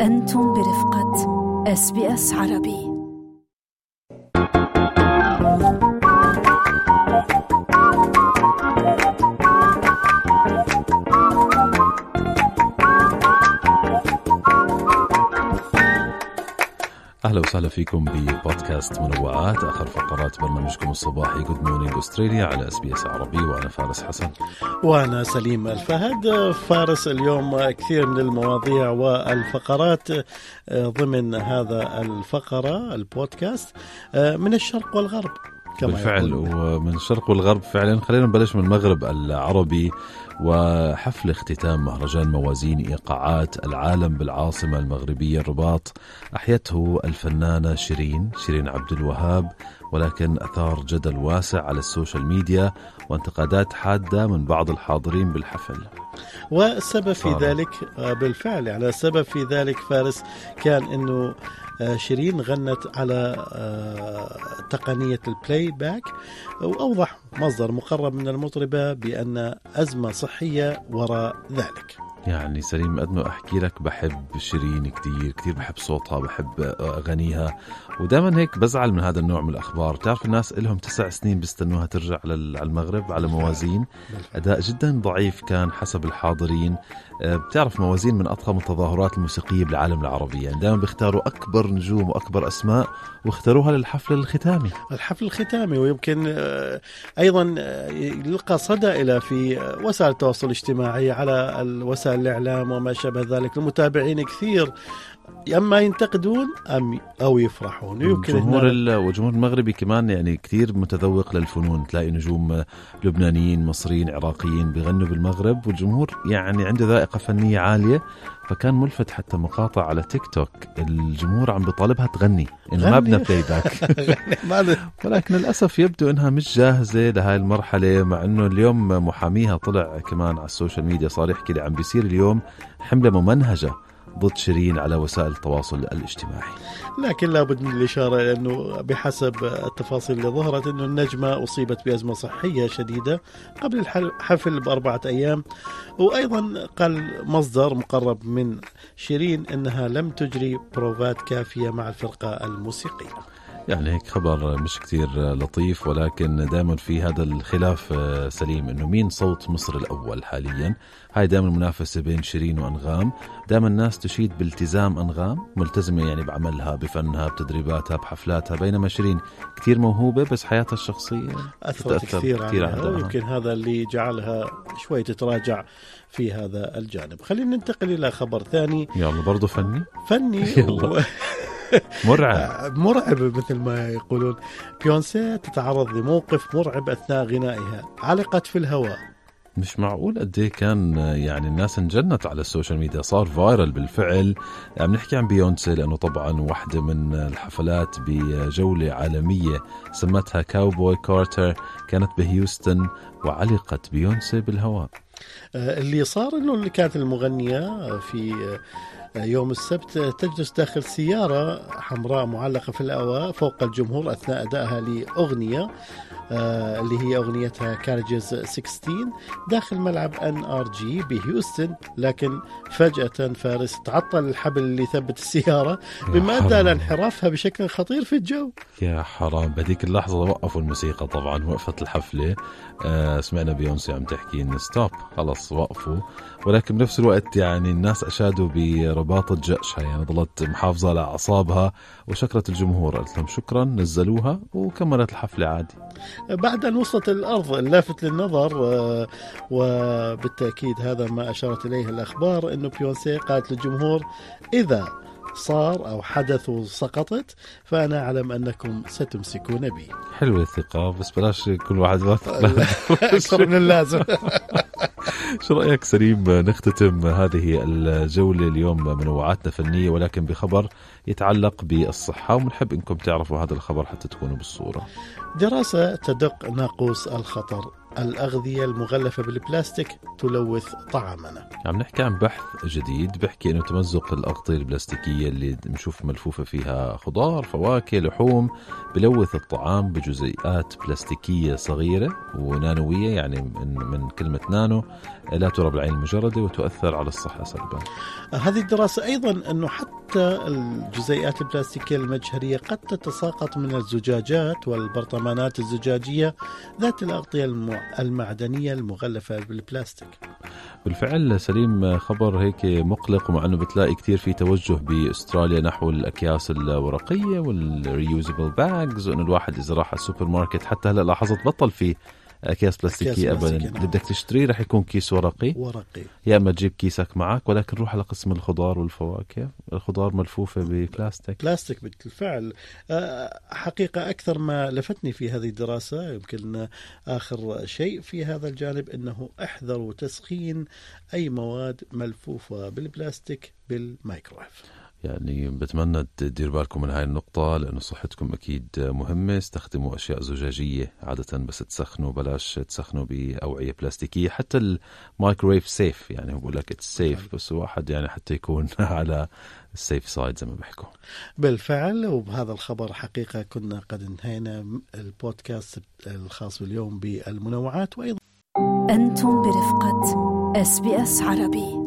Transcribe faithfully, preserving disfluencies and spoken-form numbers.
أنتم برفقة إس بي إس عربي. أهلا وسهلا فيكم ببودكاست منوعات، آخر فقرات برنامجكم الصباحي Good Morning Australia على إس بي إس عربي. وأنا فارس حسن وأنا سليم الفهد. فارس، اليوم كثير من المواضيع والفقرات ضمن هذا الفقرة البودكاست من الشرق والغرب كما بالفعل يقول. ومن الشرق والغرب فعلا. خلينا نبلش من المغرب العربي وحفل اختتام مهرجان موازين إيقاعات العالم بالعاصمة المغربية الرباط أحيته الفنانة شيرين شيرين عبد الوهاب، ولكن أثار جدل واسع على السوشيال ميديا وانتقادات حادة من بعض الحاضرين بالحفل. والسبب في ذلك بالفعل يعني السبب في ذلك فارس كان أنه شيرين غنت على تقنية البلاي باك، وأوضح مصدر مقرب من المطربة بأن أزمة صحية وراء ذلك. يعني سليم، قد ما أحكي لك بحب شيرين كتير كتير، بحب صوتها، بحب أغانيها، ودائما هيك بزعل من هذا النوع من الأخبار. تعرف الناس إلهم تسع سنين بيستنوها ترجع على المغرب على موازين. أداء جدا ضعيف كان حسب الحاضرين. بتعرف موازين من أضخم التظاهرات الموسيقية بالعالم العربي، يعني دائما بيختاروا أكبر نجوم وأكبر أسماء واختاروها للحفل الختامي الحفل الختامي ويمكن أيضا يلقى صدى إلى في وسائل التواصل الاجتماعي على وسائل الإعلام وما شابه ذلك. المتابعين كثير أما ينتقدون أم أو يفرحون. يمكن الجمهور والجمهور المغربي كمان يعني كتير متذوق للفنون. تلاقي نجوم لبنانيين مصريين عراقيين بيغنوا بالمغرب، والجمهور يعني عنده ذائقة فنية عالية. فكان ملفت حتى مقاطع على تيك توك الجمهور عم بيطالبها تغني إنه ما بدنا بلاي باك ولكن للأسف يبدو إنها مش جاهزة لهاي المرحلة، مع إنه اليوم محاميها طلع كمان على السوشيال ميديا صار يحكي لي عم بيصير اليوم حملة ممنهجة ضد شيرين على وسائل التواصل الاجتماعي. لكن لابد من الإشارة لأنه بحسب التفاصيل اللي ظهرت أنه النجمة أصيبت بأزمة صحية شديدة قبل الحفل بأربعة أيام. وأيضا قال مصدر مقرب من شيرين أنها لم تجري بروفات كافية مع الفرقة الموسيقية. يعني هيك خبر مش كتير لطيف، ولكن دائما في هذا الخلاف سليم انه مين صوت مصر الاول حاليا. هاي دائما منافسه بين شيرين وانغام. دائما الناس تشيد بالتزام انغام، ملتزمه يعني بعملها بفنها بتدريباتها بحفلاتها، بينما شيرين كتير موهوبه بس حياتها الشخصيه اثرت كثير, كثير عنها، ويمكن هذا اللي جعلها شوي تتراجع في هذا الجانب. خلينا ننتقل الى خبر ثاني. يلا برضو فني فني و... مرعب مرعب مثل ما يقولون. بيونسي تتعرض لموقف مرعب أثناء غنائها، علقت في الهواء. مش معقول قد ايه كان يعني الناس انجنت على السوشيال ميديا، صار فايرل بالفعل. يعني بنحكي عن بيونسي لأنه طبعا واحدة من الحفلات بجولة عالمية سمتها كاوبوي كارتر كانت بهيوستن، وعلقت بيونسي بالهواء. اللي صار انه اللي كانت المغنية في يوم السبت تجلس داخل سيارة حمراء معلقة في الهواء فوق الجمهور أثناء أدائها لأغنية آه اللي هي أغنيتها كارجز ستة عشر داخل ملعب إن آر جي بهيوستن. لكن فجأة فارس تعطل الحبل اللي ثبت السيارة مما أدى لانحرافها بشكل خطير في الجو. يا حرام، بديك اللحظة وقفوا الموسيقى. طبعا وقفت الحفلة. آه سمعنا بيونسي عم تحكي إن ستوب، خلص وقفوا. ولكن بنفس الوقت يعني الناس أشادوا برباطة جأشها، يعني ظلت محافظة على أعصابها وشكرت الجمهور، قالت لهم شكرا، نزلوها وكملت الحفلة عادي. بعد أن وصلت الأرض اللافت للنظر وبالتأكيد هذا ما أشارت إليه الأخبار أنه بيونسي قالت للجمهور إذا صار أو حدث وسقطت فأنا أعلم أنكم ستمسكون بي. حلوة الثقة، بس بلاش كل واحد واثق أكثر من اللازم. شو رأيك سليم نختتم هذه الجولة اليوم منوعاتنا فنية ولكن بخبر يتعلق بالصحة، ونحب إنكم تعرفوا هذا الخبر حتى تكونوا بالصورة. دراسة تدق ناقوس الخطر الأغذية المغلفة بالبلاستيك تلوث طعامنا. عم نحكي عن بحث جديد بحكي إنه تمزق الأغطية البلاستيكية اللي نشوف ملفوفة فيها خضار فواكه لحوم بلوث الطعام بجزيئات بلاستيكية صغيرة ونانوية، يعني من, من كلمة نانو لا ترى بالعين المجردة وتؤثر على الصحة سلبا. هذه الدراسة أيضا أنه حتى الجزيئات البلاستيكية المجهرية قد تتساقط من الزجاجات والبرطمانات الزجاجية ذات الأغطية المعدنية المغلفة بالبلاستيك. بالفعل سليم، خبر هيك مقلق، ومع أنه بتلاقي كتير في توجه بأستراليا نحو الأكياس الورقية والريوزبل باجز، وأنه الواحد إذا راح على السوبر ماركت حتى هلأ لاحظت بطل فيه أكياس بلاستيكية أبدا، اللي بدك تشتريه رح يكون كيس ورقي ورقي يا أما تجيب كيسك معك، ولكن روح على قسم الخضار والفواكه الخضار ملفوفة ببلاستيك. بلاستيك بالفعل. حقيقة أكثر ما لفتني في هذه الدراسة يمكن آخر شيء في هذا الجانب أنه احذروا تسخين أي مواد ملفوفة بالبلاستيك بالمايكرويف. يعني بتمنى تدير بالكم من هاي النقطة لأنه صحتكم أكيد مهمة. استخدموا أشياء زجاجية عادة بس تسخنوا، بلاش تسخنوا بأوعية بلاستيكية. حتى المايكرويف سيف، يعني بقول لك اتس سيف، بس واحد يعني حتى يكون على السيف سايد زي ما بيحكوا. بالفعل. وبهذا الخبر حقيقة كنا قد انهينا البودكاست الخاص اليوم بالمنوعات، وأيضا أنتم برفقة إس بي إس عربي.